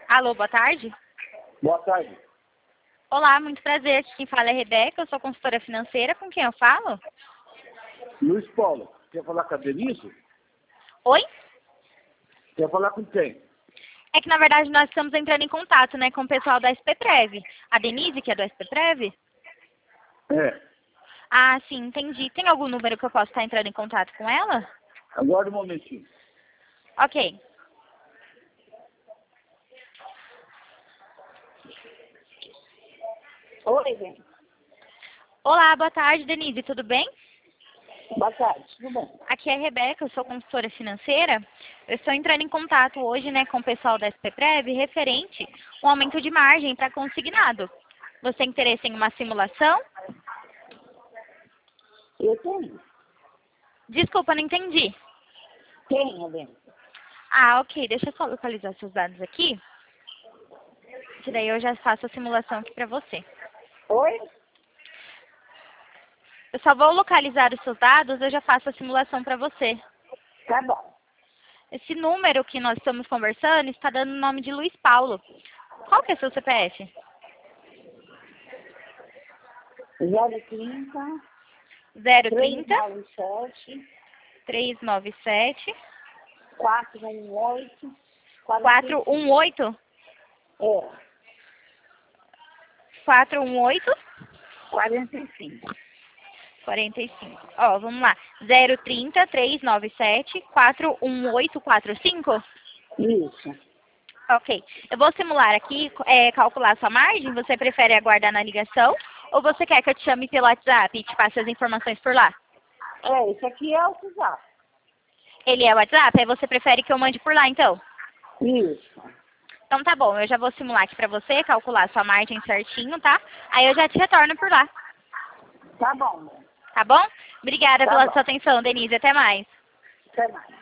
Alô, boa tarde. Boa tarde. Olá, muito prazer. Quem fala é Rebeca, eu sou consultora financeira. Com quem eu falo? Luiz Paulo, quer falar com a Denise? Oi? Quer falar com quem? É que, na verdade, nós estamos entrando em contato, né, com o pessoal da SPPrev. A Denise, que é do SPPrev? É. Ah, sim, entendi. Tem algum número que eu possa estar entrando em contato com ela? Aguarde um momentinho. Ok. Oi, gente. Olá, boa tarde, Denise, tudo bem? Boa tarde, tudo bom? Aqui é a Rebeca, eu sou consultora financeira. Eu estou entrando em contato hoje, né, com o pessoal da SPPrev referente ao aumento de margem para consignado. Você tem interesse em uma simulação? Eu tenho. Desculpa, não entendi. Tenho, Helena. Ah, ok. Deixa eu só localizar seus dados aqui, que daí eu já faço a simulação aqui para você. Oi? Eu só vou localizar os seus dados, eu já faço a simulação para você. Tá bom. Esse número que nós estamos conversando está dando o nome de Luiz Paulo. Qual que é seu CPF? 030 030 397 397 418 418 É, 418 45. 45. Ó, vamos lá. 030 397 41845? Isso. Ok. Eu vou simular aqui, calcular a sua margem. Você prefere aguardar na ligação? Ou você quer que eu te chame pelo WhatsApp e te passe as informações por lá? É, esse aqui é o WhatsApp. Ele é o WhatsApp? Aí você prefere que eu mande por lá, então? Isso. Então tá bom. Eu já vou simular aqui pra você, calcular a sua margem certinho, tá? Aí eu já te retorno por lá. Tá bom, né? Tá bom? Obrigada Tá pela bom. sua atenção, Denise. Até mais. Até mais.